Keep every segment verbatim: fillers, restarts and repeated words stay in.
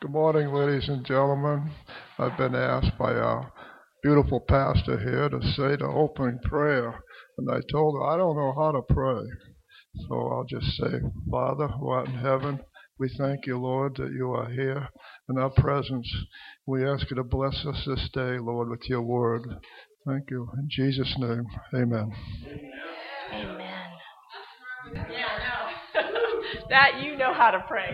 Good morning, ladies and gentlemen. I've been asked by our beautiful pastor here to say the opening prayer, and I told her I don't know how to pray. So I'll just say, Father, who art in heaven, we thank you, Lord, that you are here in our presence. We ask you to bless us this day, Lord, with your word. Thank you. In Jesus' name, amen. Amen. Yeah, no. That you know how to pray.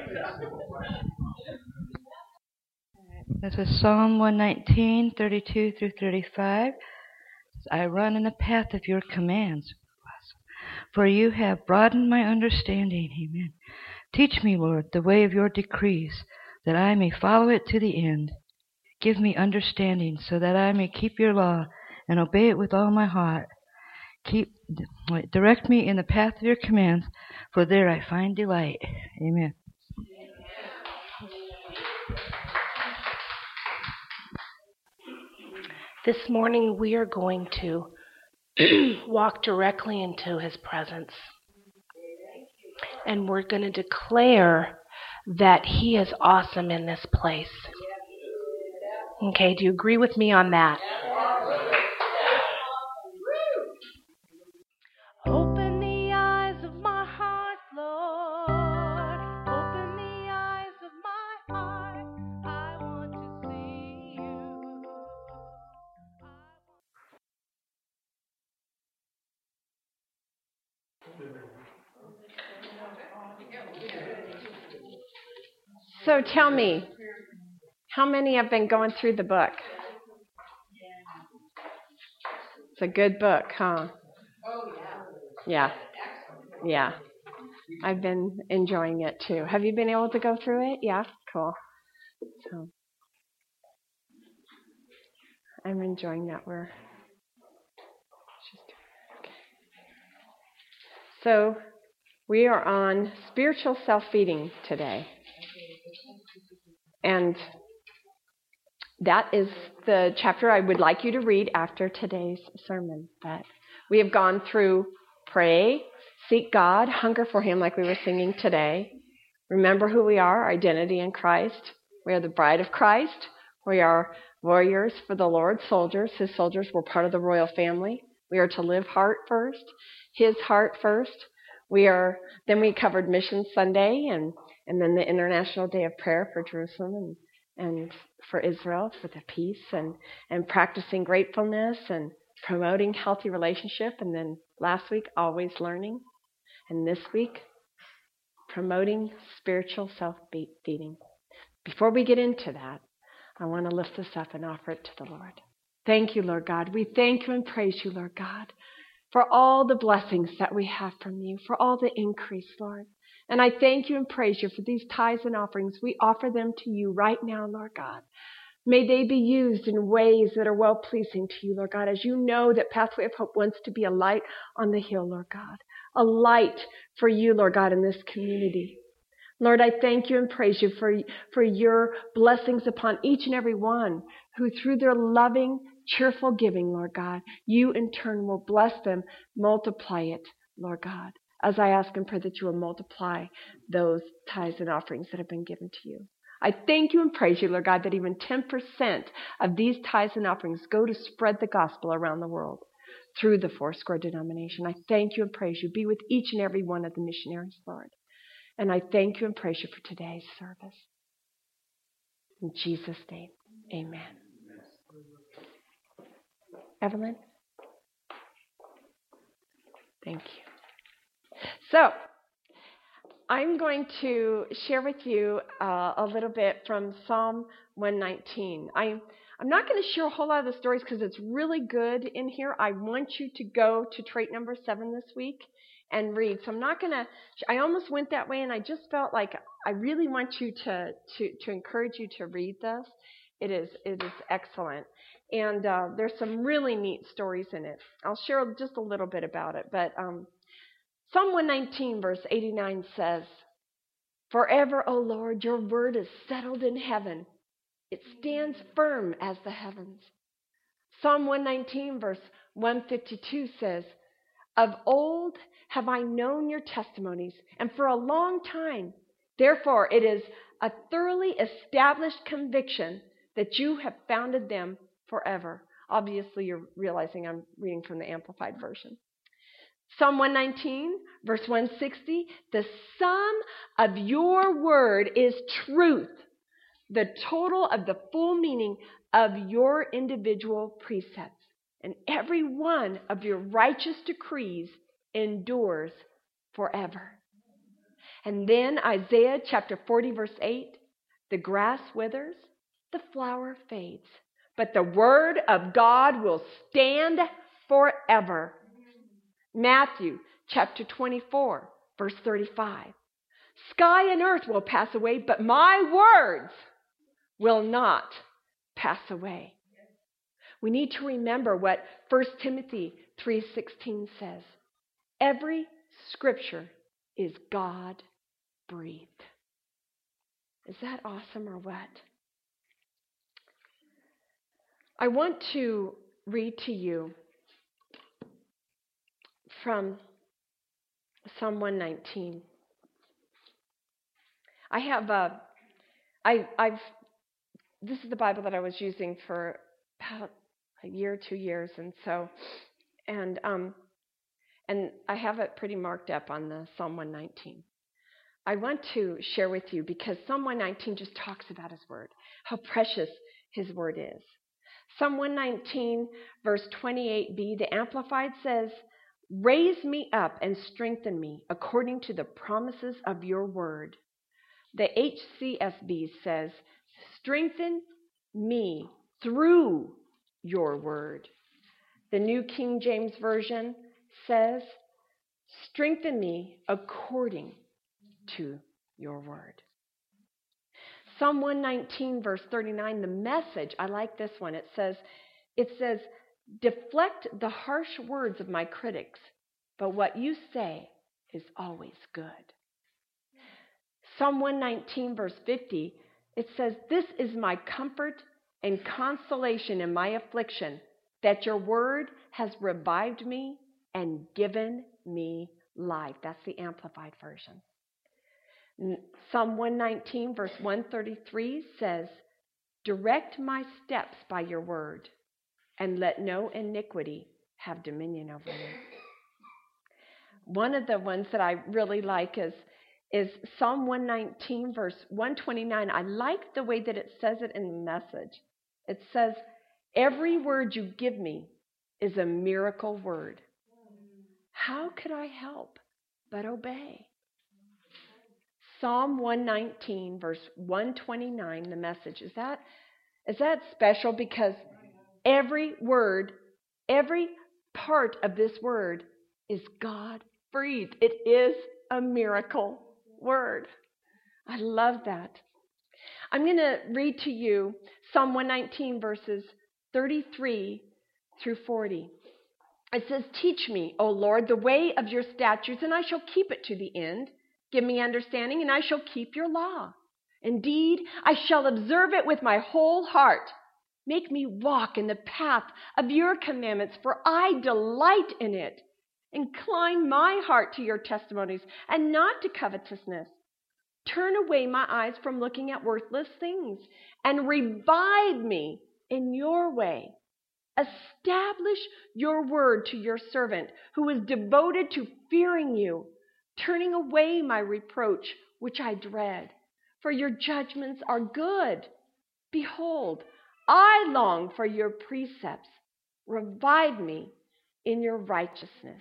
This is Psalm one nineteen, thirty-two through thirty-five. I run in the path of your commands, for you have broadened my understanding. Amen. Teach me, Lord, the way of your decrees, that I may follow it to the end. Give me understanding, so that I may keep your law and obey it with all my heart. Keep, direct me in the path of your commands, for there I find delight. Amen. This morning we are going to walk directly into his presence. And we're going to declare that he is awesome in this place. Okay, do you agree with me on that? Open the eyes of my heart, Lord. Open the eyes of my heart. I want to see you. So tell me, how many have been going through the book? It's a good book, huh? Yeah. Yeah. I've been enjoying it too. Have you been able to go through it? Yeah? Cool. So I'm enjoying that. We're okay. So we are on spiritual self-feeding today. And that is the chapter I would like you to read after today's sermon. But we have gone through pray, seek God, hunger for him like we were singing today. Remember who we are, our identity in Christ. We are the bride of Christ. We are warriors for the Lord, soldiers. His soldiers were part of the royal family. We are to live heart first, his heart first. We are. Then we covered Mission Sunday and, and then the International Day of Prayer for Jerusalem and and for Israel, for the peace, and, and practicing gratefulness and promoting healthy relationship. And then last week, always learning. And this week, promoting spiritual self-feeding. Before we get into that, I want to lift this up and offer it to the Lord. Thank you, Lord God. We thank you and praise you, Lord God, for all the blessings that we have from you, for all the increase, Lord. And I thank you and praise you for these tithes and offerings. We offer them to you right now, Lord God. May they be used in ways that are well-pleasing to you, Lord God, as you know that Pathway of Hope wants to be a light on the hill, Lord God, a light for you, Lord God, in this community. Lord, I thank you and praise you for, for your blessings upon each and every one who, through their loving, cheerful giving, Lord God, you in turn will bless them, multiply it, Lord God, as I ask and pray that you will multiply those tithes and offerings that have been given to you. I thank you and praise you, Lord God, that even ten percent of these tithes and offerings go to spread the gospel around the world through the Foursquare denomination. I thank you and praise you. Be with each and every one of the missionaries, Lord. And I thank you and praise you for today's service. In Jesus' name, amen. Evelyn? Thank you. So, I'm going to share with you uh, a little bit from Psalm one nineteen. I, I'm not going to share a whole lot of the stories because it's really good in here. I want you to go to trait number seven this week and read. So I'm not going to, I almost went that way and I just felt like I really want you to, to, to encourage you to read this. It is, it is excellent. And uh, there's some really neat stories in it. I'll share just a little bit about it, but um, Psalm one nineteen verse eighty-nine says, "Forever, O Lord, your word is settled in heaven. It stands firm as the heavens." Psalm one nineteen verse one fifty-two says, "Of old have I known your testimonies, and for a long time. Therefore it is a thoroughly established conviction that you have founded them forever. Obviously, you're realizing I'm reading from the Amplified Version. Psalm one nineteen, verse one sixty, the sum of your word is truth, the total of the full meaning of your individual precepts, and every one of your righteous decrees endures forever. And then Isaiah chapter forty, verse eight, the grass withers, the flower fades, but the word of God will stand forever. Matthew chapter twenty-four, verse thirty-five. Sky and earth will pass away, but my words will not pass away. We need to remember what First Timothy three sixteen says. Every scripture is God-breathed. Is that awesome or what? I want to read to you from Psalm one nineteen. I have a, I, I've, this is the Bible that I was using for about a year, two years, and so, and um, and I have it pretty marked up on the Psalm one nineteen. I want to share with you because Psalm one nineteen just talks about His Word, how precious His Word is. Psalm one nineteen, verse twenty-eight b, the Amplified says, raise me up and strengthen me according to the promises of your word. The H C S B says, strengthen me through your word. The New King James Version says, strengthen me according to your word. Psalm one nineteen, verse thirty-nine, the Message, I like this one. It says, it says, deflect the harsh words of my critics, but what you say is always good. Psalm one nineteen, verse fifty, it says, this is my comfort and consolation in my affliction, that your word has revived me and given me life. That's the Amplified Version. Psalm one nineteen, verse one thirty-three says, direct my steps by your word, and let no iniquity have dominion over me. One of the ones that I really like is, is Psalm one nineteen, verse one twenty-nine. I like the way that it says it in the Message. It says, every word you give me is a miracle word. How could I help but obey? Psalm one nineteen, verse one twenty-nine, the Message. Is that, is that special? Because every word, every part of this word is God-breathed. It is a miracle word. I love that. I'm going to read to you Psalm one nineteen, verses thirty-three through forty. It says, teach me, O Lord, the way of your statutes, and I shall keep it to the end. Give me understanding, and I shall keep your law. Indeed, I shall observe it with my whole heart. Make me walk in the path of your commandments, for I delight in it. Incline my heart to your testimonies, and not to covetousness. Turn away my eyes from looking at worthless things, and revive me in your way. Establish your word to your servant, who is devoted to fearing you, turning away my reproach, which I dread. For your judgments are good. Behold, I long for your precepts. Revive me in your righteousness.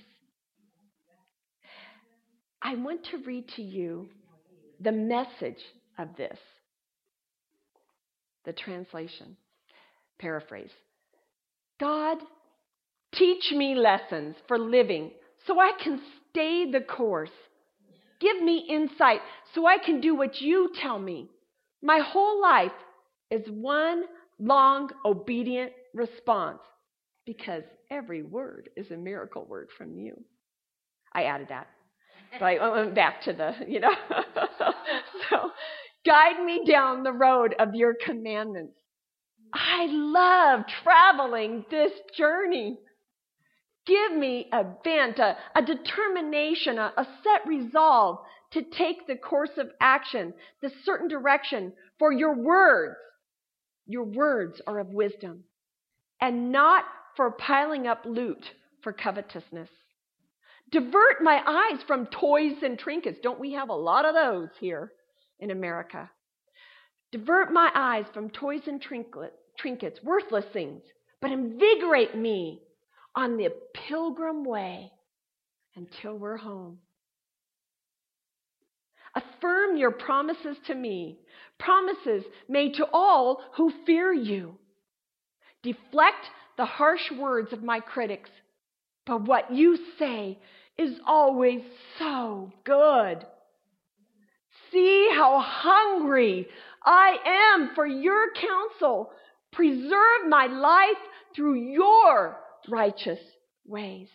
I want to read to you the Message of this. The translation, paraphrase. God, teach me lessons for living so I can stay the course. Give me insight so I can do what you tell me. My whole life is one long, obedient response, because every word is a miracle word from you. I added that. But I went back to the, you know. So, guide me down the road of your commandments. I love traveling this journey. Give me a bent, a, a determination, a, a set resolve to take the course of action, the certain direction, for your words, your words are of wisdom, and not for piling up loot for covetousness. Divert my eyes from toys and trinkets. Don't we have a lot of those here in America? Divert my eyes from toys and trinket, trinkets, worthless things, but invigorate me on the pilgrim way until we're home. Affirm your promises to me, promises made to all who fear you. Deflect the harsh words of my critics, but what you say is always so good. See how hungry I am for your counsel. Preserve my life through your righteous ways.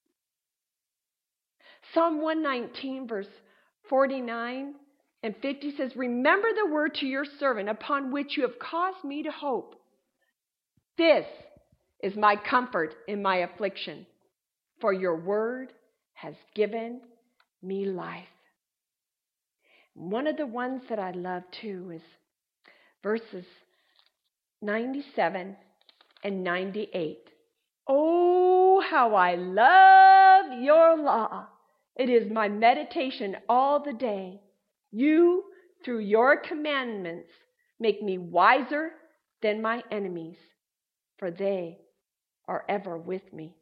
Psalm one nineteen, verse forty-nine and fifty says, remember the word to your servant upon which you have caused me to hope. This is my comfort in my affliction, for your word has given me life. One of the ones that I love too is verses ninety-seven and ninety-eight. Oh, how I love your law. It is my meditation all the day. You, through your commandments, make me wiser than my enemies, for they are ever with me.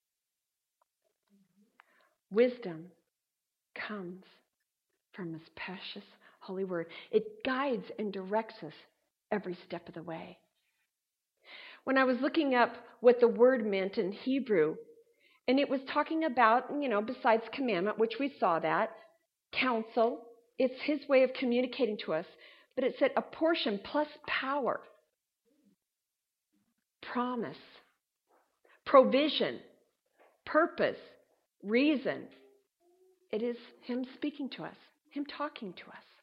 Wisdom comes from His precious holy word. It guides and directs us every step of the way. When I was looking up what the word meant in Hebrew, and it was talking about, you know, besides commandment, which we saw that, counsel, it's His way of communicating to us, but it said a portion plus power, promise, provision, purpose, reason. It is Him speaking to us, Him talking to us.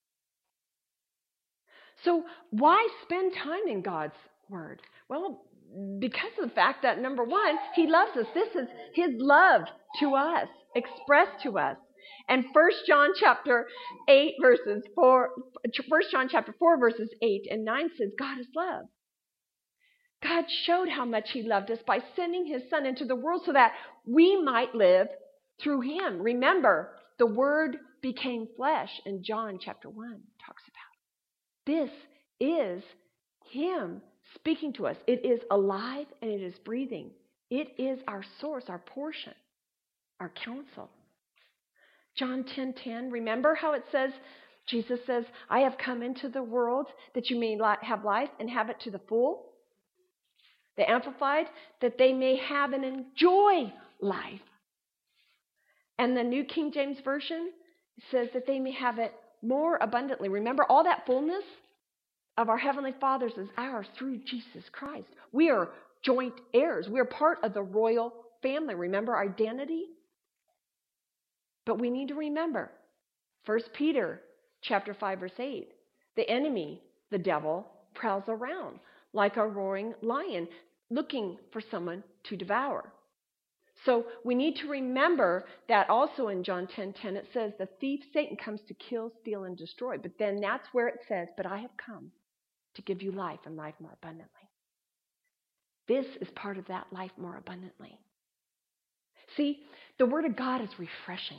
So why spend time in God's Word? Well, because of the fact that, number one, He loves us. This is His love to us, expressed to us. And First John chapter eight verses four, First John chapter four verses eight and nine says, God is love. God showed how much He loved us by sending His Son into the world so that we might live through Him. Remember, the Word became flesh, and John chapter one talks about. This is Him speaking to us. It is alive and it is breathing. It is our source, our portion, our counsel. John ten ten, remember how it says, Jesus says, I have come into the world that you may have life and have it to the full. The Amplified, that they may have and enjoy life. And the New King James Version says that they may have it more abundantly. Remember, all that fullness of our Heavenly Father's is ours through Jesus Christ. We are joint heirs. We are part of the royal family. Remember our identity? But we need to remember, First Peter chapter five, verse eight, the enemy, the devil, prowls around like a roaring lion, looking for someone to devour. So we need to remember that also in John ten ten it says the thief Satan comes to kill, steal, and destroy. But then that's where it says, but I have come to give you life and life more abundantly. This is part of that life more abundantly. See, the Word of God is refreshing.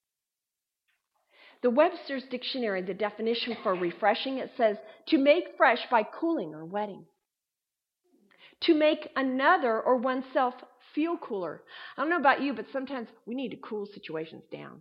The Webster's Dictionary, the definition for refreshing, it says to make fresh by cooling or wetting. To make another or oneself feel cooler. I don't know about you, but sometimes we need to cool situations down.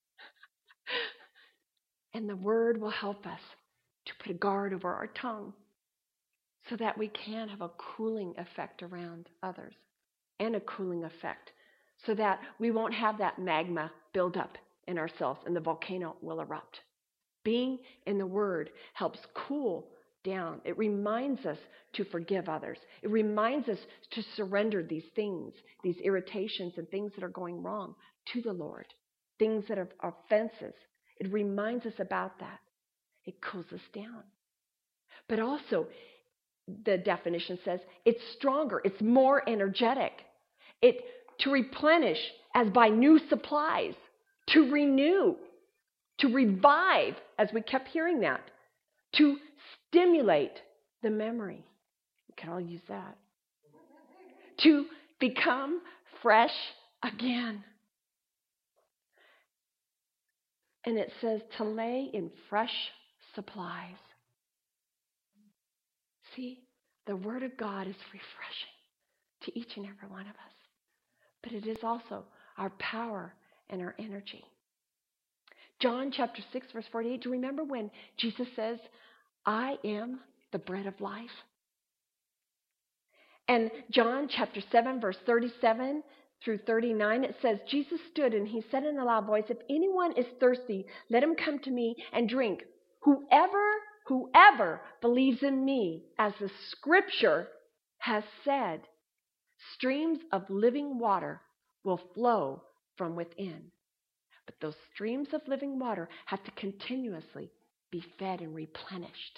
And the Word will help us to put a guard over our tongue so that we can have a cooling effect around others and a cooling effect so that we won't have that magma build up in ourselves and the volcano will erupt. Being in the Word helps cool down. It reminds us to forgive others. It reminds us to surrender these things, these irritations and things that are going wrong to the Lord, things that are offenses. It reminds us about that. It cools us down. But also, the definition says it's stronger, it's more energetic. It to replenish as by new supplies, to renew. to revive, as we kept hearing that, to stimulate the memory. We can all use that. To become fresh again. And it says to lay in fresh supplies. See, the Word of God is refreshing to each and every one of us. But it is also our power and our energy. John chapter six, verse forty-eight, do you remember when Jesus says, I am the bread of life? And John chapter seven, verse thirty-seven through thirty-nine, it says, Jesus stood and he said in a loud voice, if anyone is thirsty, let him come to me and drink. Whoever, whoever believes in me, as the scripture has said, streams of living water will flow from within. But those streams of living water have to continuously be fed and replenished.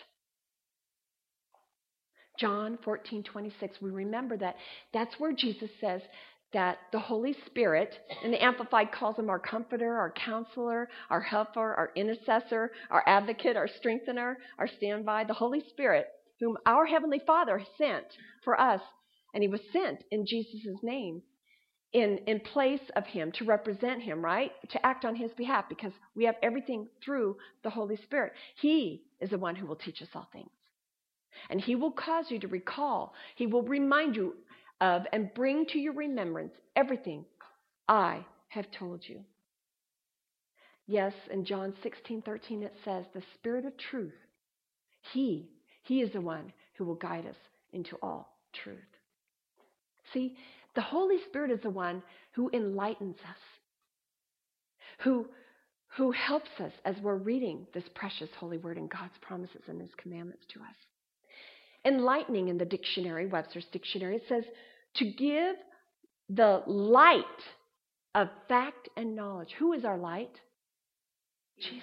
John fourteen twenty-six, we remember that that's where Jesus says that the Holy Spirit, and the Amplified calls him our comforter, our counselor, our helper, our intercessor, our advocate, our strengthener, our standby, the Holy Spirit, whom our Heavenly Father sent for us, and he was sent in Jesus' name, in, in place of him, to represent him, right? To act on his behalf, because we have everything through the Holy Spirit. He is the one who will teach us all things. And he will cause you to recall. He will remind you of and bring to your remembrance everything I have told you. Yes, in John sixteen thirteen it says, the Spirit of truth, he, he is the one who will guide us into all truth. See, the Holy Spirit is the one who enlightens us, who, who helps us as we're reading this precious holy word and God's promises and his commandments to us. Enlightening in the dictionary, Webster's dictionary, it says to give the light of fact and knowledge. Who is our light? Jesus.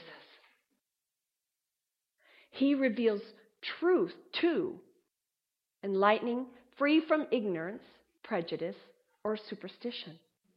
He reveals truth too, enlightening, free from ignorance, prejudice, or superstition.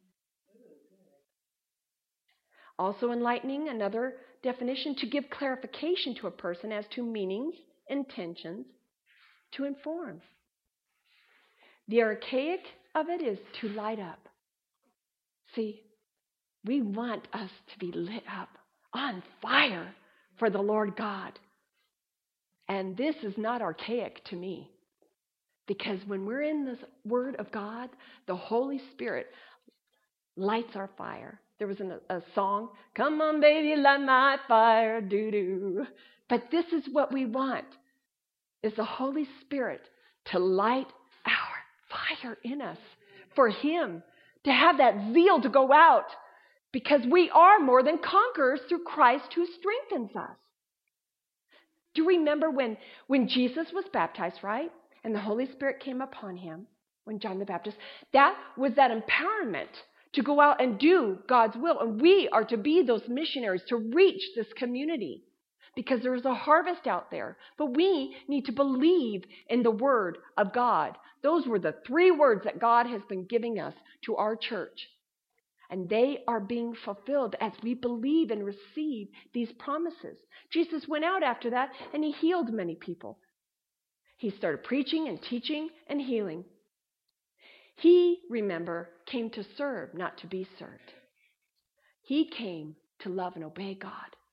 Also enlightening, another definition, to give clarification to a person as to meanings, intentions, to inform. The archaic of it is to light up. See, we want us to be lit up, on fire for the Lord God. And this is not archaic to me, because when we're in the Word of God, the Holy Spirit lights our fire. There was an, a song, come on baby, light my fire, doo-doo. But this is what we want, is the Holy Spirit to light our fire in us, for him to have that zeal to go out, because we are more than conquerors through Christ who strengthens us. Do you remember when, when Jesus was baptized, right? And the Holy Spirit came upon him, when John the Baptist, that was that empowerment to go out and do God's will. And we are to be those missionaries to reach this community, because there is a harvest out there. But we need to believe in the Word of God. Those were the three words that God has been giving us to our church. And they are being fulfilled as we believe and receive these promises. Jesus went out after that and he healed many people. He started preaching and teaching and healing. He, remember, came to serve, not to be served. He came to love and obey God,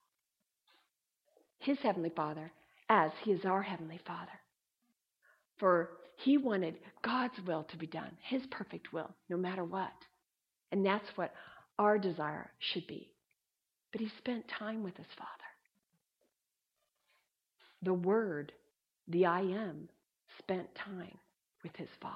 his Heavenly Father, as he is our Heavenly Father. For he wanted God's will to be done, his perfect will, no matter what. And that's what our desire should be. But he spent time with his Father. The Word, the I Am, spent time with his Father.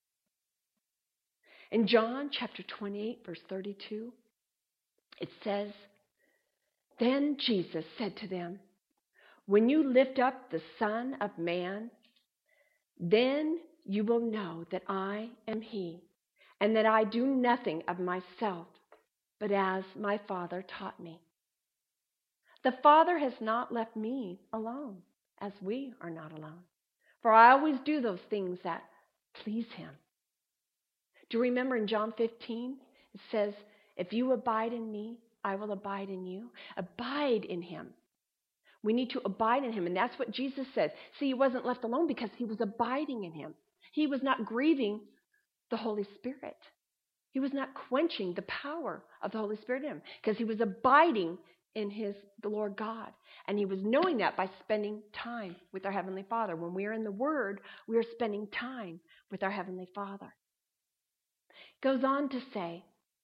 In John chapter twenty-eight, verse thirty-two, it says, then Jesus said to them, when you lift up the Son of Man, then you will know that I am he, and that I do nothing of myself, but as my Father taught me. The Father has not left me alone, as we are not alone. For I always do those things that please him. Do you remember in John fifteen, it says, if you abide in me I will abide in you. Abide in him. We need to abide in him, and that's what Jesus said. See, he wasn't left alone because he was abiding in him. He was not grieving the Holy Spirit. He was not quenching the power of the Holy Spirit in him because he was abiding in his the Lord God. And he was knowing that by spending time with our Heavenly Father. When we are in the Word, we are spending time with our Heavenly Father. It goes on to say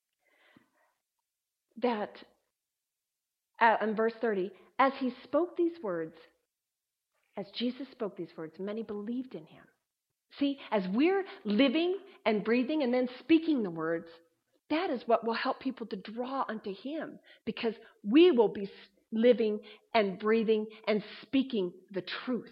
that uh, in verse thirty, as he spoke these words, as Jesus spoke these words, many believed in him. See, as we're living and breathing and then speaking the words, that is what will help people to draw unto him, because we will be living and breathing and speaking the truth.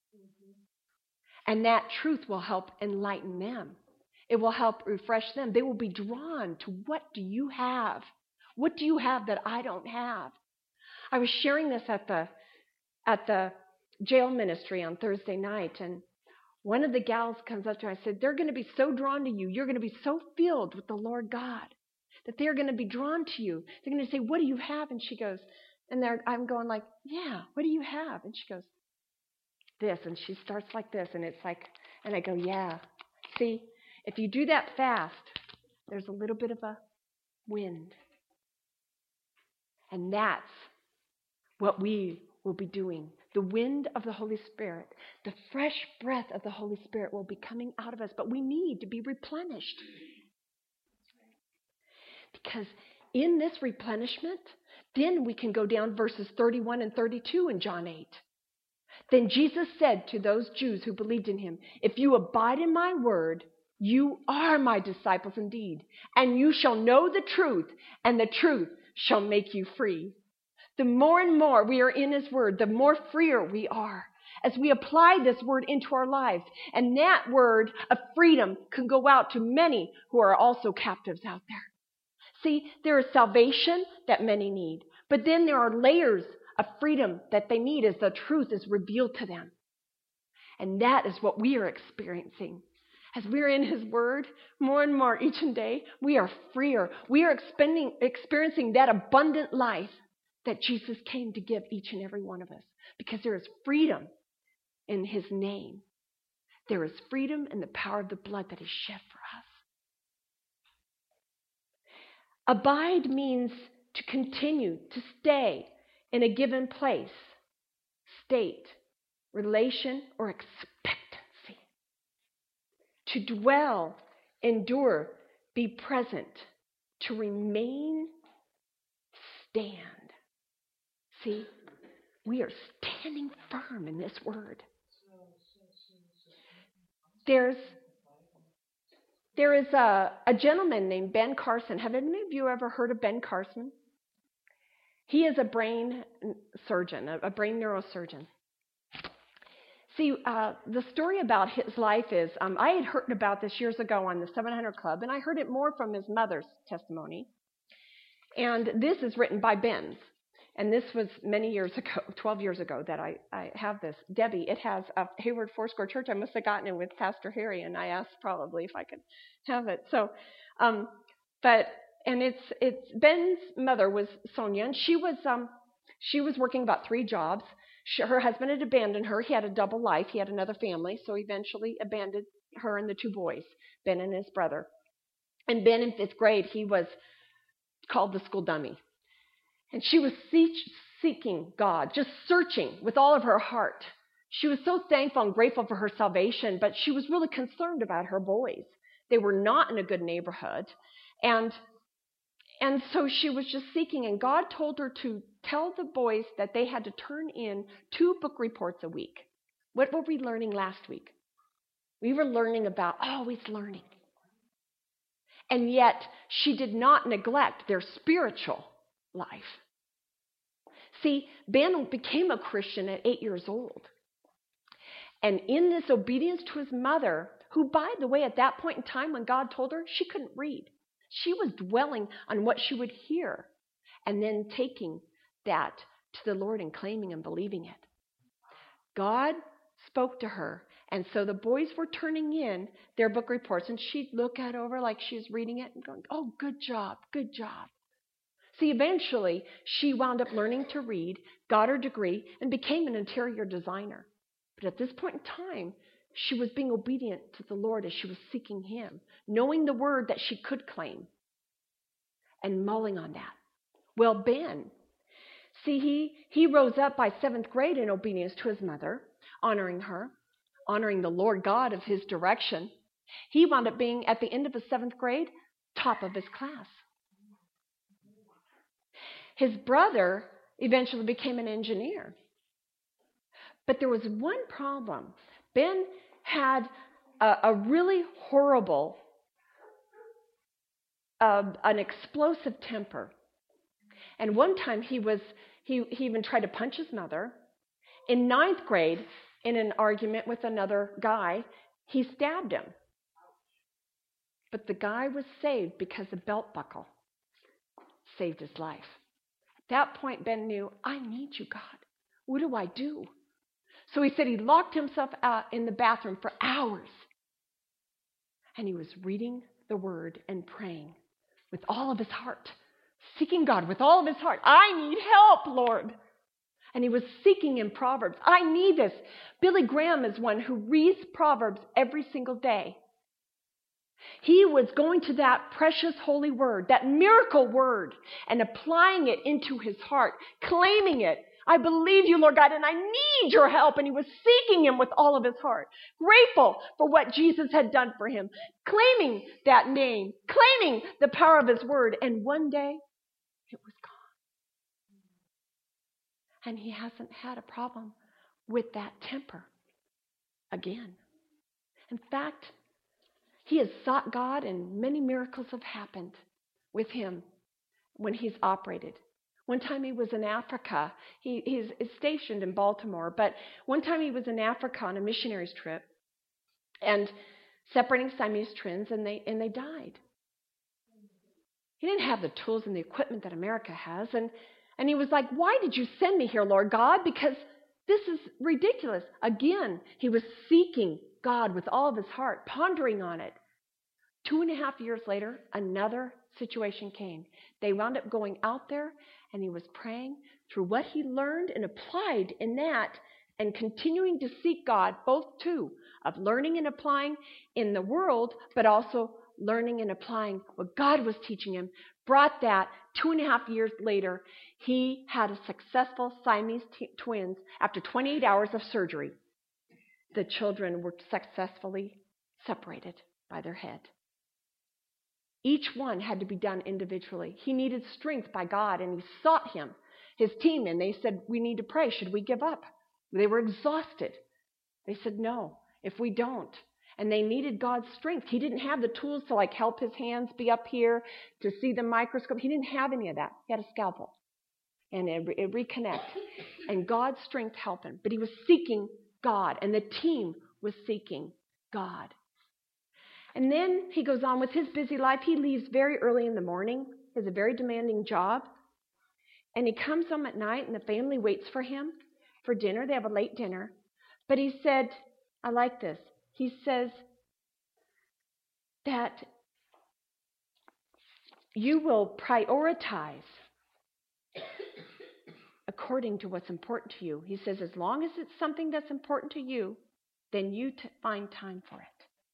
And that truth will help enlighten them. It will help refresh them. They will be drawn to, what do you have? What do you have that I don't have? I was sharing this at the at the jail ministry on Thursday night, and one of the gals comes up to me. I said, they're going to be so drawn to you. You're going to be so filled with the Lord God that they're going to be drawn to you. They're going to say, what do you have? And she goes, and they're, I'm going like, yeah, what do you have? And she goes, this. And she starts like this. And it's like, and I go, yeah. See, if you do that fast, there's a little bit of a wind. And that's what we will be doing. The wind of the Holy Spirit, the fresh breath of the Holy Spirit will be coming out of us, but we need to be replenished. Because in this replenishment, then we can go down verses thirty-one and thirty-two in John eight. Then Jesus said to those Jews who believed in him, if you abide in my word, you are my disciples indeed, and you shall know the truth, and the truth shall make you free. The more and more we are in his word, the more freer we are as we apply this word into our lives. And that word of freedom can go out to many who are also captives out there. See, there is salvation that many need, but then there are layers of freedom that they need as the truth is revealed to them. And that is what we are experiencing. As we're in his word, more and more each and day, we are freer. We are expending, experiencing that abundant life that Jesus came to give each and every one of us, because there is freedom in his name. There is freedom in the power of the blood that is shed for us. Abide means to continue, to stay in a given place, state, relation, or expectancy. To dwell, endure, be present, to remain, stand. See, we are standing firm in this word. There's, there is a, a gentleman named Ben Carson. Have any of you ever heard of Ben Carson? He is a brain surgeon, a, a brain neurosurgeon. See, uh, the story about his life is, um, I had heard about this years ago on the seven hundred Club, and I heard it more from his mother's testimony. And this is written by Ben's. And this was many years ago, twelve years ago, that I, I have this. Debbie, it has a Hayward Foursquare Church. I must have gotten it with Pastor Harry, and I asked probably if I could have it. So, um, but, and it's, it's, Ben's mother was Sonia, and she was, um, she was working about three jobs. She, her husband had abandoned her. He had a double life. He had another family, so he eventually abandoned her and the two boys, Ben and his brother. And Ben, in fifth grade, he was called the school dummy. And she was seeking God, just searching with all of her heart. She was so thankful and grateful for her salvation, but she was really concerned about her boys. They were not in a good neighborhood. And, and so she was just seeking, and God told her to tell the boys that they had to turn in two book reports a week. What were we learning last week? We were learning about always learning. And yet, she did not neglect their spiritual life. See, Ben became a Christian at eight years old. And in this obedience to his mother, who, by the way, at that point in time when God told her, she couldn't read. She was dwelling on what she would hear and then taking that to the Lord and claiming and believing it. God spoke to her, and so the boys were turning in their book reports, and she'd look at it over like she was reading it and going, oh, good job, good job. See, eventually, she wound up learning to read, got her degree, and became an interior designer. But at this point in time, she was being obedient to the Lord as she was seeking Him, knowing the word that she could claim, and mulling on that. Well, Ben, see, he, he rose up by seventh grade in obedience to his mother, honoring her, honoring the Lord God of his direction. He wound up being, at the end of the seventh grade, top of his class. His brother eventually became an engineer. But there was one problem. Ben had a, a really horrible, uh, an explosive temper. And one time he was, he, he even tried to punch his mother. In ninth grade, in an argument with another guy, he stabbed him. But the guy was saved because the belt buckle saved his life. At that point, Ben knew, I need you, God. What do I do? So he said he locked himself out in the bathroom for hours. And he was reading the word and praying with all of his heart, seeking God with all of his heart. I need help, Lord. And he was seeking in Proverbs. I need this. Billy Graham is one who reads Proverbs every single day. He was going to that precious holy word, that miracle word, and applying it into his heart, claiming it. I believe you, Lord God, and I need your help. And he was seeking him with all of his heart, grateful for what Jesus had done for him, claiming that name, claiming the power of his word. And one day, it was gone. And he hasn't had a problem with that temper again. In fact, he has sought God, and many miracles have happened with him when he's operated. One time he was in Africa. He, he's stationed in Baltimore, but one time he was in Africa on a missionary's trip and separating Siamese twins, and they and they died. He didn't have the tools and the equipment that America has, and, and he was like, why did you send me here, Lord God? Because this is ridiculous. Again, he was seeking God with all of his heart, pondering on it. Two and a half years later, another situation came. They wound up going out there, and he was praying through what he learned and applied in that, and continuing to seek God, both two, of learning and applying in the world, but also learning and applying what God was teaching him, brought that two and a half years later, he had a successful Siamese t- twins after twenty-eight hours of surgery. The children were successfully separated by their head. Each one had to be done individually. He needed strength by God, and he sought him, his team, and they said, we need to pray. Should we give up? They were exhausted. They said, no, if we don't. And they needed God's strength. He didn't have the tools to like help his hands be up here, to see the microscope. He didn't have any of that. He had a scalpel. And it, it reconnect. And God's strength helped him. But he was seeking God, and the team was seeking God. And then he goes on with his busy life. He leaves very early in the morning. He has a very demanding job. And he comes home at night, and the family waits for him for dinner. They have a late dinner. But he said, I like this. He says that you will prioritize according to what's important to you. He says, as long as it's something that's important to you, then you t- find time for it.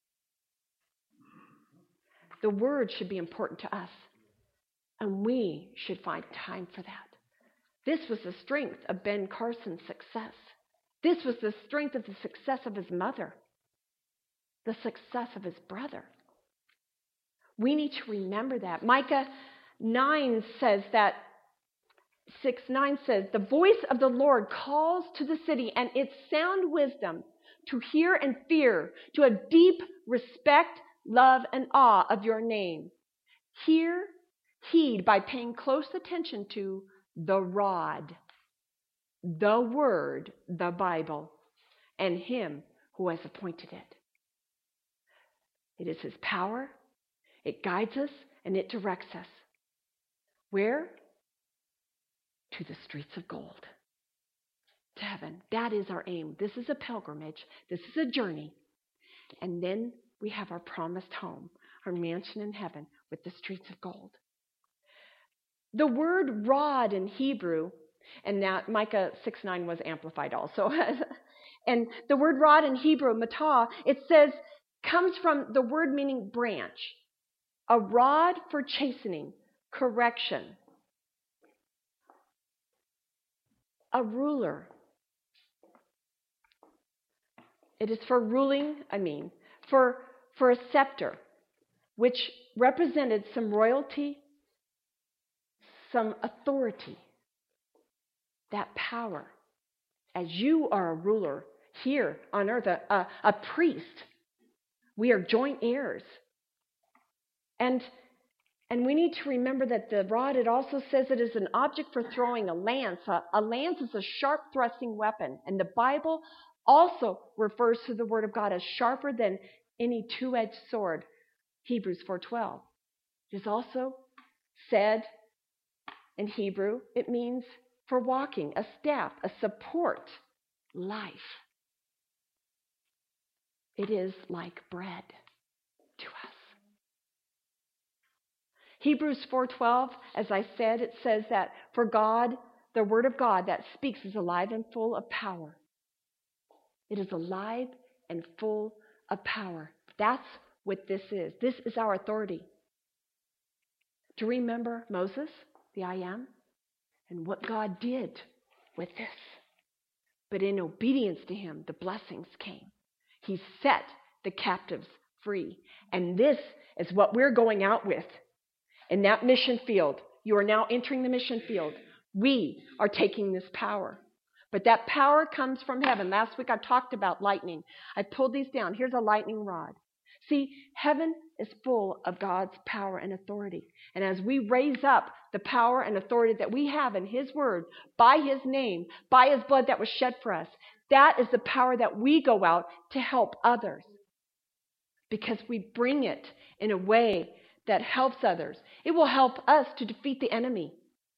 The word should be important to us, and we should find time for that. This was the strength of Ben Carson's success. This was the strength of the success of his mother, the success of his brother. We need to remember that. Micah nine says that, six nine says, the voice of the Lord calls to the city, and its sound wisdom, to hear and fear, to have deep respect, love, and awe of your name. Hear, heed by paying close attention to the rod, the word, the Bible, and him who has appointed it. It is his power, it guides us, and it directs us. Where? To the streets of gold. To heaven. That is our aim. This is a pilgrimage. This is a journey. And then we have our promised home, our mansion in heaven with the streets of gold. The word rod in Hebrew, and now Micah six nine was amplified also. And the word rod in Hebrew, matah, it says, comes from the word meaning branch. A rod for chastening, correction. A ruler. It is for ruling, I mean, for, for a scepter, which represented some royalty, some authority, that power. As you are a ruler here on earth, a, a, a priest, we are joint heirs. And, and we need to remember that the rod, it also says it is an object for throwing a lance. A, a lance is a sharp thrusting weapon. And the Bible also refers to the Word of God as sharper than any two-edged sword. Hebrews four twelve. It is also said in Hebrew, it means for walking, a staff, a support, life. It is like bread to us. Hebrews four twelve, as I said, it says that for God, the Word of God that speaks is alive and full of power. It is alive and full of power. That's what this is. This is our authority. Do you remember Moses, the I Am, and what God did with this? But in obedience to him, the blessings came. He set the captives free. And this is what we're going out with in that mission field. You are now entering the mission field. We are taking this power. But that power comes from heaven. Last week I talked about lightning. I pulled these down. Here's a lightning rod. See, heaven is full of God's power and authority. And as we raise up the power and authority that we have in His Word, by His name, by His blood that was shed for us, that is the power that we go out to help others. Because we bring it in a way that helps others. It will help us to defeat the enemy.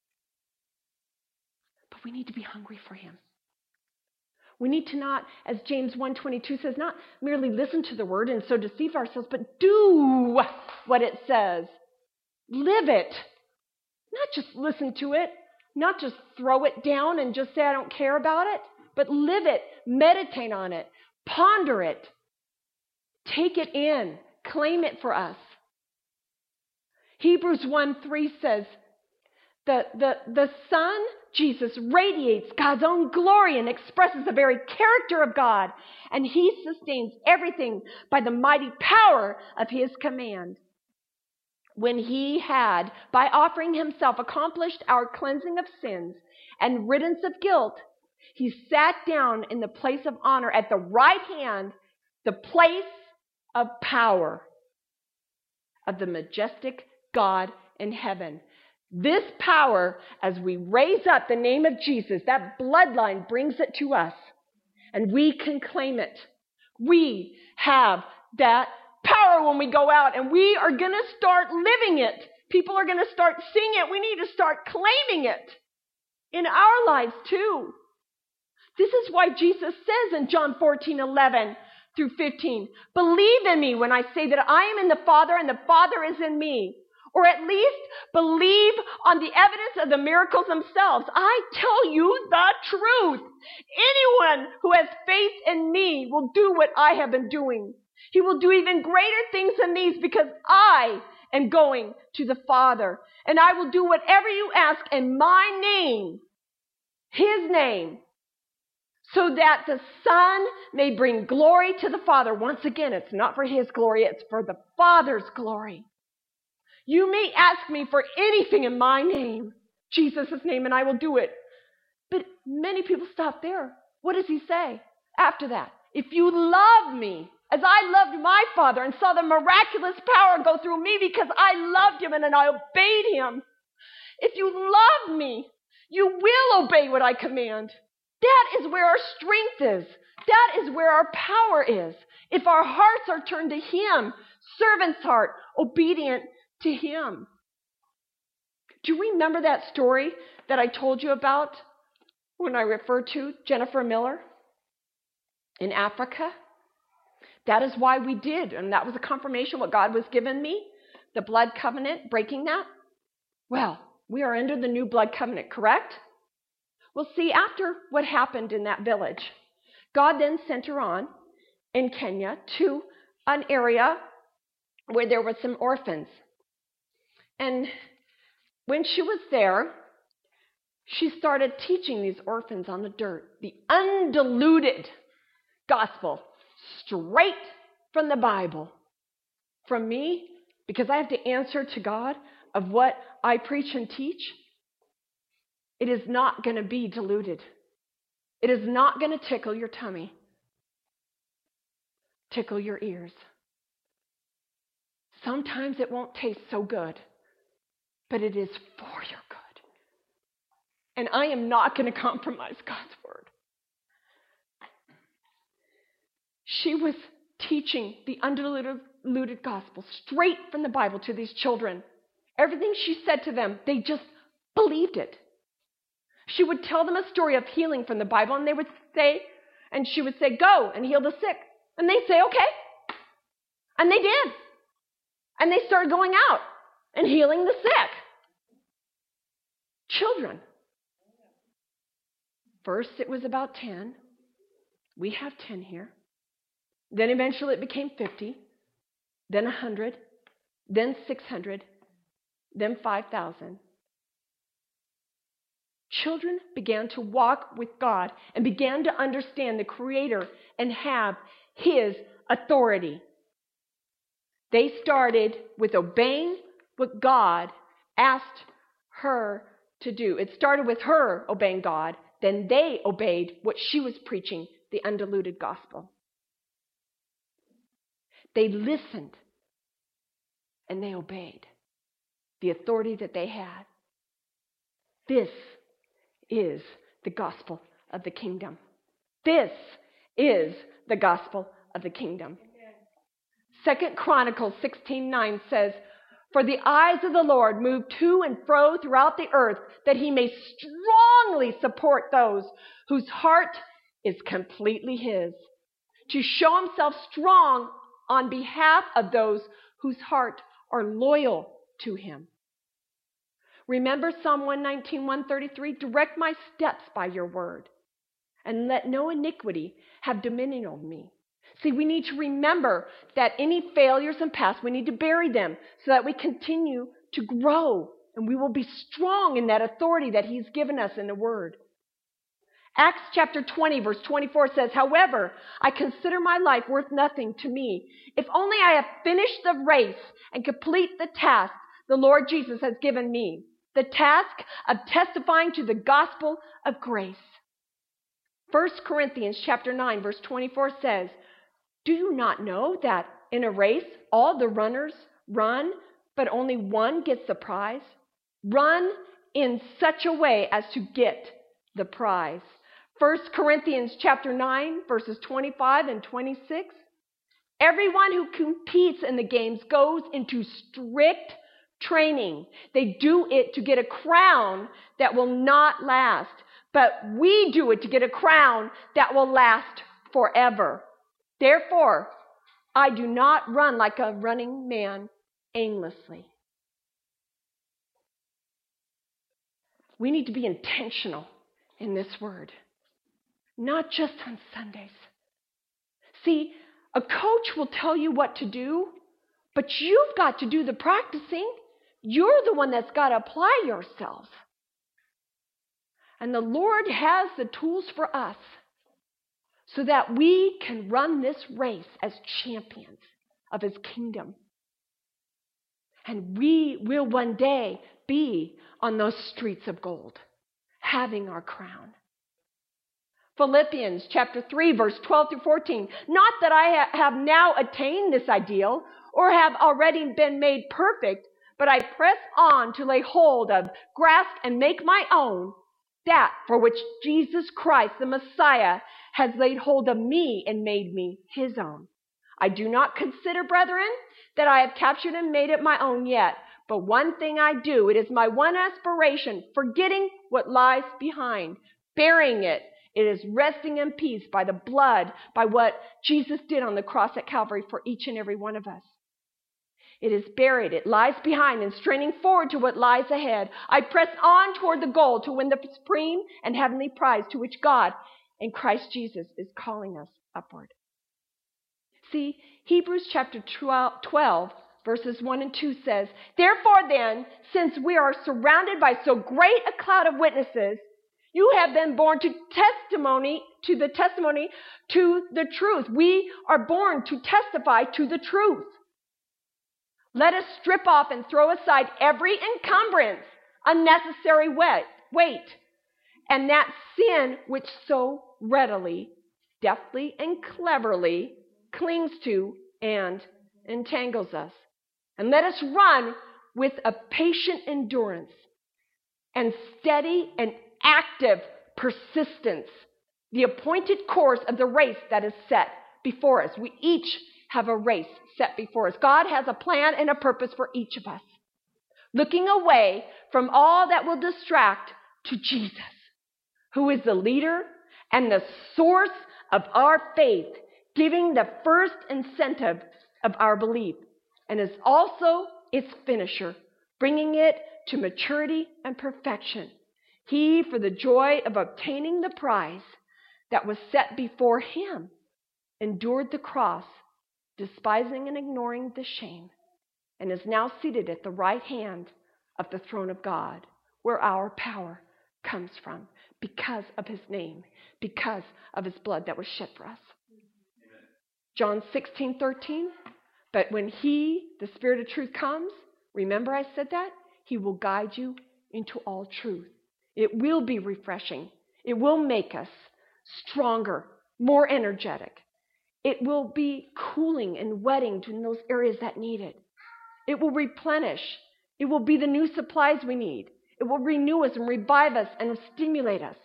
But we need to be hungry for Him. We need to not, as James one twenty-two says, not merely listen to the word and so deceive ourselves, but do what it says. Live it. Not just listen to it, not just throw it down and just say I don't care about it, but live it, meditate on it, ponder it, take it in, claim it for us. Hebrews one three says, the, the, the Son, Jesus, radiates God's own glory and expresses the very character of God, and He sustains everything by the mighty power of His command. When He had, by offering Himself, accomplished our cleansing of sins and riddance of guilt, He sat down in the place of honor at the right hand, the place of power of the majestic God in heaven. This power, as we raise up the name of Jesus, that bloodline brings it to us, and we can claim it. We have that power when we go out, and we are going to start living it. People are going to start seeing it. We need to start claiming it in our lives too. This is why Jesus says in John fourteen eleven through fifteen, believe in me when I say that I am in the Father and the Father is in me. Or at least believe on the evidence of the miracles themselves. I tell you the truth. Anyone who has faith in me will do what I have been doing. He will do even greater things than these because I am going to the Father. And I will do whatever you ask in my name, His name, so that the Son may bring glory to the Father. Once again, it's not for His glory, it's for the Father's glory. You may ask me for anything in my name, Jesus' name, and I will do it. But many people stop there. What does He say after that? If you love me, as I loved my Father and saw the miraculous power go through me because I loved Him and I obeyed Him. If you love me, you will obey what I command. That is where our strength is. That is where our power is. If our hearts are turned to Him, servant's heart, obedient to Him. Do you remember that story that I told you about when I referred to Jennifer Miller in Africa? That is why we did, and that was a confirmation what God was giving me, the blood covenant, breaking that. Well, We are under the new blood covenant, correct? Well, see, after what happened in that village, God then sent her on in Kenya to an area where there were some orphans. And when she was there, she started teaching these orphans on the dirt the undiluted gospel, straight from the Bible. From me, because I have to answer to God of what I preach and teach, it is not going to be diluted. It is not going to tickle your tummy, tickle your ears. Sometimes it won't taste so good, but it is for your good. And I am not going to compromise God's word. She was teaching the undiluted gospel straight from the Bible to these children. Everything she said to them, they just believed it. She would tell them a story of healing from the Bible, and they would say, and she would say, go and heal the sick. And they'd say, okay. And they did. And they started going out and healing the sick. Children. First, it was about ten. We have ten here. Then eventually it became fifty, then one hundred, then six hundred, then five thousand. Children began to walk with God and began to understand the Creator and have His authority. They started with obeying what God asked her to do. It started with her obeying God, then they obeyed what she was preaching, the undiluted gospel. They listened and they obeyed the authority that they had. This is the gospel of the kingdom. This is the gospel of the kingdom. Second Chronicles sixteen nine says, for the eyes of the Lord move to and fro throughout the earth, that he may strongly support those whose heart is completely his, to show himself strong on behalf of those whose heart are loyal to him. Remember Psalm one nineteen, one thirty-three, direct my steps by your word, and let no iniquity have dominion over me. See, we need to remember that any failures in past, we need to bury them so that we continue to grow and we will be strong in that authority that he's given us in the word. Acts chapter twenty, verse twenty-four says, however, I consider my life worth nothing to me, if only I have finished the race and complete the task the Lord Jesus has given me, the task of testifying to the gospel of grace. First Corinthians chapter nine, verse twenty-four says, do you not know that in a race all the runners run, but only one gets the prize? Run in such a way as to get the prize. First Corinthians chapter nine, verses twenty-five and twenty-six. Everyone who competes in the games goes into strict training. They do it to get a crown that will not last, but we do it to get a crown that will last forever. Therefore, I do not run like a running man aimlessly. We need to be intentional in this word, not just on Sundays. See, a coach will tell you what to do, but you've got to do the practicing. You're the one that's got to apply yourself. And the Lord has the tools for us so that we can run this race as champions of his kingdom. And we will one day be on those streets of gold, having our crown. Philippians chapter three, verse twelve through fourteen. Not that I ha- have now attained this ideal or have already been made perfect, but I press on to lay hold of, grasp, and make my own that for which Jesus Christ, the Messiah, has laid hold of me and made me his own. I do not consider, brethren, that I have captured and made it my own yet. But one thing I do, it is my one aspiration, forgetting what lies behind, burying it. It is resting in peace by the blood, by what Jesus did on the cross at Calvary for each and every one of us. It is buried. It lies behind and straining forward to what lies ahead. I press on toward the goal to win the supreme and heavenly prize to which God in Christ Jesus is calling us upward. See, Hebrews chapter twelve, verses one and two says, "Therefore then, since we are surrounded by so great a cloud of witnesses, you have been born to testimony, to the testimony to the truth." We are born to testify to the truth. Let us strip off and throw aside every encumbrance, unnecessary weight, and that sin which so readily, deftly, and cleverly clings to and entangles us. And let us run with a patient endurance and steady and active persistence the appointed course of the race that is set before us. We each have a race set before us. God has a plan and a purpose for each of us. Looking away from all that will distract to Jesus, who is the leader and the source of our faith, giving the first incentive of our belief, and is also its finisher, bringing it to maturity and perfection. He, for the joy of obtaining the prize that was set before him, endured the cross, despising and ignoring the shame, and is now seated at the right hand of the throne of God, where our power comes from, because of his name, because of his blood that was shed for us. Amen. John sixteen thirteen, but when he, the Spirit of truth, comes, remember I said that? He will guide you into all truth. It will be refreshing. It will make us stronger, more energetic. It will be cooling and wetting to those areas that need it. It will replenish. It will be the new supplies we need. It will renew us and revive us and stimulate us.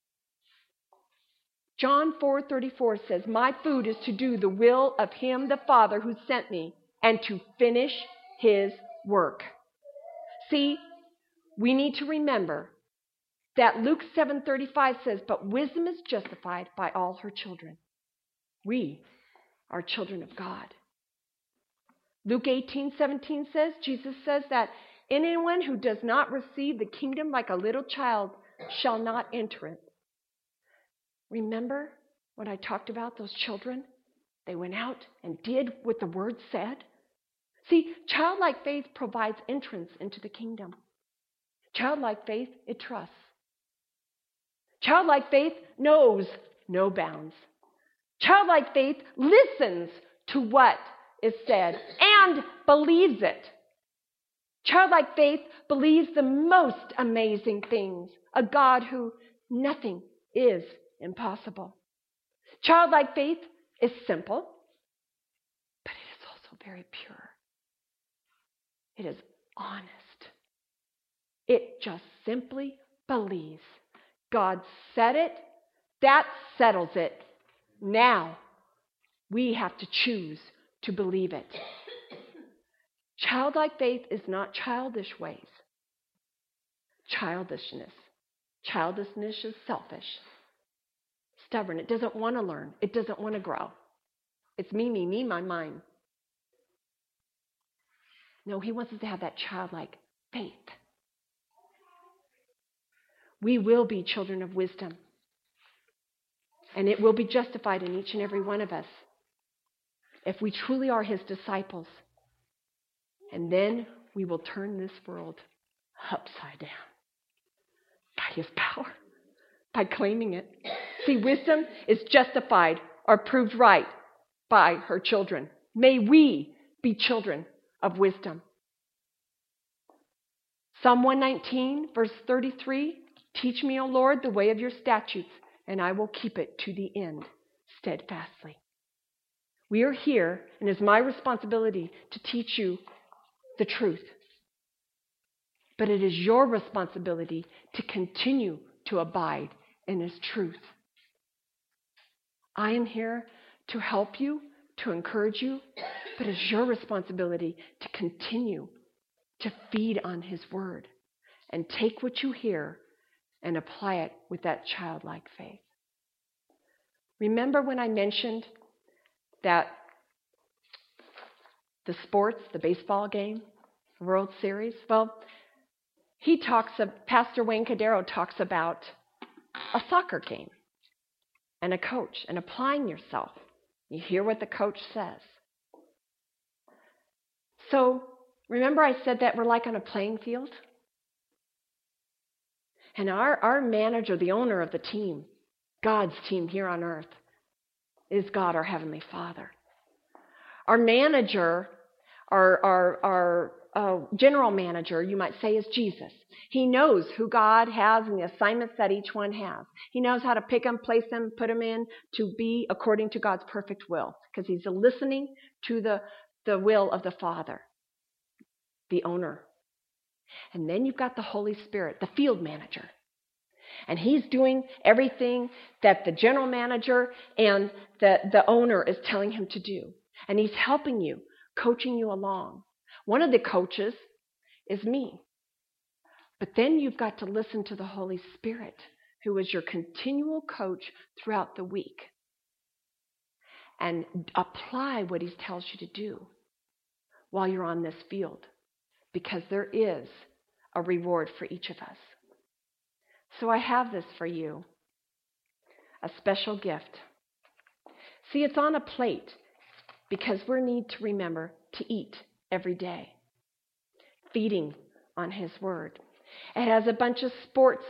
John four thirty-four says, "My food is to do the will of him, the Father, who sent me, and to finish his work." See, we need to remember that Luke seven thirty-five says, "But wisdom is justified by all her children." We are children of God. Luke eighteen seventeen says, Jesus says that anyone who does not receive the kingdom like a little child shall not enter it. Remember when I talked about those children? They went out and did what the word said. See, childlike faith provides entrance into the kingdom. Childlike faith, it trusts. Childlike faith knows no bounds. Childlike faith listens to what is said and believes it. Childlike faith believes the most amazing things, a God who nothing is impossible. Childlike faith is simple, but it is also very pure. It is honest. It just simply believes. God said it, that settles it. Now, we have to choose to believe it. Childlike faith is not childish ways. Childishness. Childishness is selfish. Stubborn. It doesn't want to learn. It doesn't want to grow. It's me, me, me, my mind. No, he wants us to have that childlike faith. We will be children of wisdom. And it will be justified in each and every one of us if we truly are his disciples. And then we will turn this world upside down by his power, by claiming it. See, wisdom is justified or proved right by her children. May we be children of wisdom. Psalm one nineteen, verse thirty-three, "Teach me, O Lord, the way of your statutes, and I will keep it to the end steadfastly." We are here, and it's my responsibility to teach you the truth. But it is your responsibility to continue to abide in his truth. I am here to help you, to encourage you, but it's your responsibility to continue to feed on his word and take what you hear and apply it with that childlike faith. Remember when I mentioned that the sports, the baseball game, World Series. Well, he talks, Pastor Wayne Cadero talks about a soccer game and a coach and applying yourself. You hear what the coach says. So remember I said that we're like on a playing field? And our, our manager, the owner of the team, God's team here on earth, is God, our Heavenly Father. Our manager, our, our, our uh, general manager, you might say, is Jesus. He knows who God has and the assignments that each one has. He knows how to pick them, place them, put them in to be according to God's perfect will, because he's listening to the, the will of the Father, the owner. And then you've got the Holy Spirit, the field manager. And he's doing everything that the general manager and the, the owner is telling him to do. And he's helping you, coaching you along. One of the coaches is me. But then you've got to listen to the Holy Spirit, who is your continual coach throughout the week, and apply what he tells you to do while you're on this field, because there is a reward for each of us. So I have this for you, a special gift. See, it's on a plate because we need to remember to eat every day, feeding on his word. It has a bunch of sports,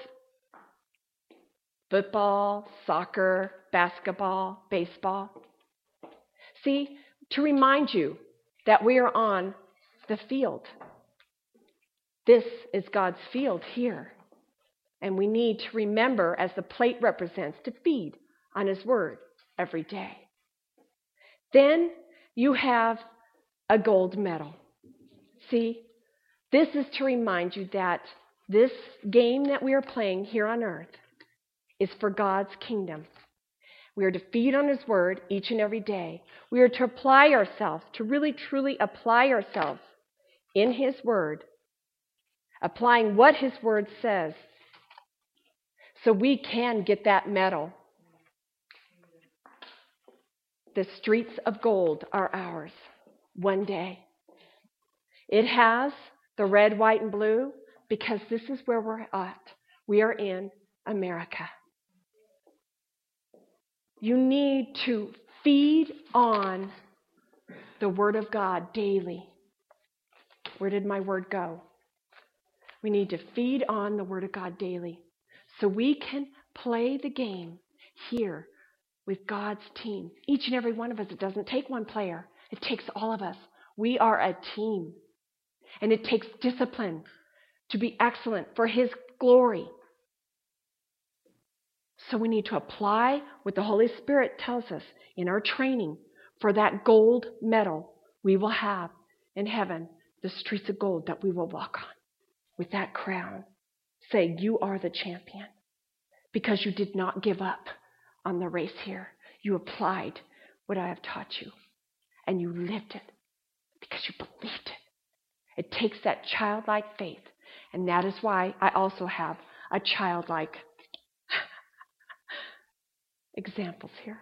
football, soccer, basketball, baseball. See, to remind you that we are on the field. This is God's field here. And we need to remember, as the plate represents, to feed on his word every day. Then you have a gold medal. See, this is to remind you that this game that we are playing here on earth is for God's kingdom. We are to feed on his word each and every day. We are to apply ourselves, to really truly apply ourselves in his word, applying what his word says, so we can get that medal. The streets of gold are ours one day. It has the red, white, and blue because this is where we're at. We are in America. You need to feed on the Word of God daily. Where did my word go? We need to feed on the Word of God daily so we can play the game here with God's team. Each and every one of us. It doesn't take one player. It takes all of us. We are a team. And it takes discipline to be excellent for his glory. So we need to apply what the Holy Spirit tells us in our training for that gold medal we will have in heaven, the streets of gold that we will walk on with that crown. Say, you are the champion because you did not give up on the race here. You applied what I have taught you and you lived it because you believed it. It takes that childlike faith, and that is why I also have a childlike examples here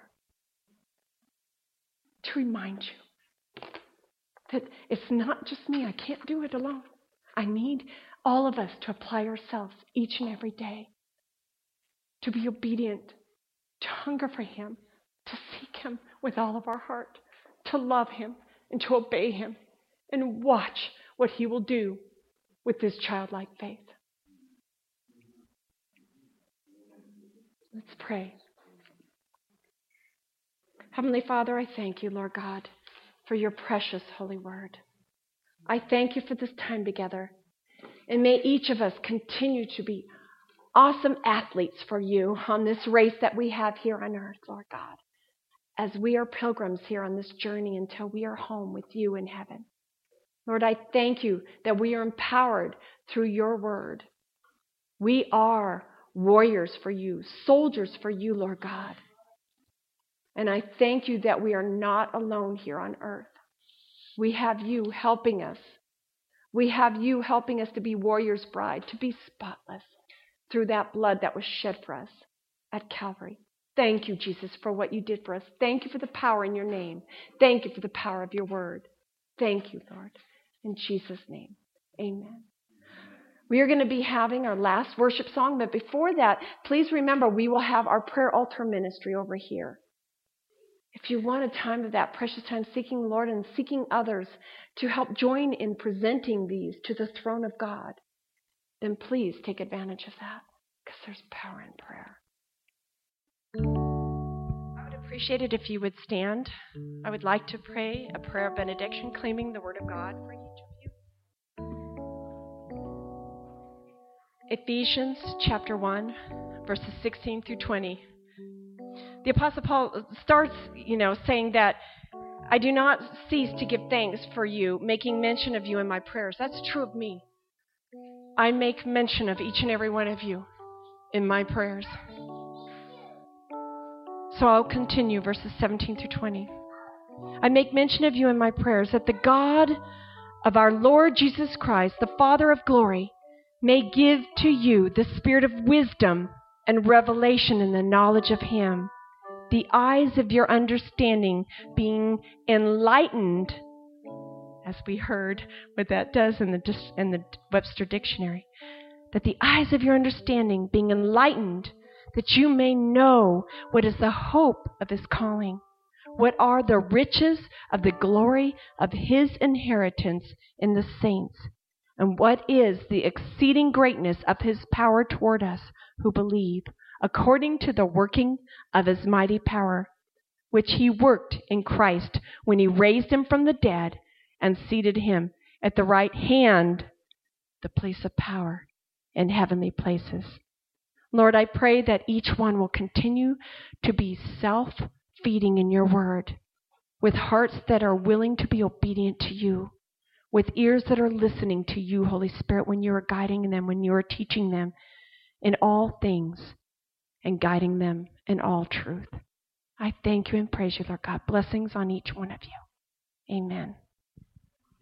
to remind you that it's not just me. I can't do it alone. I need all of us to apply ourselves each and every day, to be obedient, to hunger for him, to seek him with all of our heart, to love him and to obey him, and watch what he will do with this childlike faith. Let's pray. Heavenly Father, I thank you, Lord God, for your precious holy word. I thank you for this time together. And may each of us continue to be awesome athletes for you on this race that we have here on earth, Lord God, as we are pilgrims here on this journey until we are home with you in heaven. Lord, I thank you that we are empowered through your word. We are warriors for you, soldiers for you, Lord God. And I thank you that we are not alone here on earth. We have you helping us. We have you helping us to be warrior's bride, to be spotless through that blood that was shed for us at Calvary. Thank you, Jesus, for what you did for us. Thank you for the power in your name. Thank you for the power of your word. Thank you, Lord. In Jesus' name, amen. We are going to be having our last worship song, but before that, please remember we will have our prayer altar ministry over here. If you want a time of that precious time seeking the Lord and seeking others to help join in presenting these to the throne of God, then please take advantage of that, because there's power in prayer. I would appreciate it if you would stand. I would like to pray a prayer of benediction, claiming the word of God for each of you. Ephesians chapter one, verses sixteen through twenty. The Apostle Paul starts, you know, saying that I do not cease to give thanks for you, making mention of you in my prayers. That's true of me. I make mention of each and every one of you in my prayers. So I'll continue verses seventeen through twenty. I make mention of you in my prayers, that the God of our Lord Jesus Christ, the Father of glory, may give to you the spirit of wisdom and revelation in the knowledge of Him, the eyes of your understanding being enlightened, as we heard what that does in the, in the Webster Dictionary, that the eyes of your understanding being enlightened, that you may know what is the hope of His calling, what are the riches of the glory of His inheritance in the saints, and what is the exceeding greatness of His power toward us who believe, according to the working of His mighty power, which He worked in Christ when He raised Him from the dead and seated Him at the right hand, the place of power in heavenly places. Lord, I pray that each one will continue to be self-feeding in your word, with hearts that are willing to be obedient to you, with ears that are listening to you, Holy Spirit, when you are guiding them, when you are teaching them in all things and guiding them in all truth. I thank you and praise you, Lord God. Blessings on each one of you. Amen.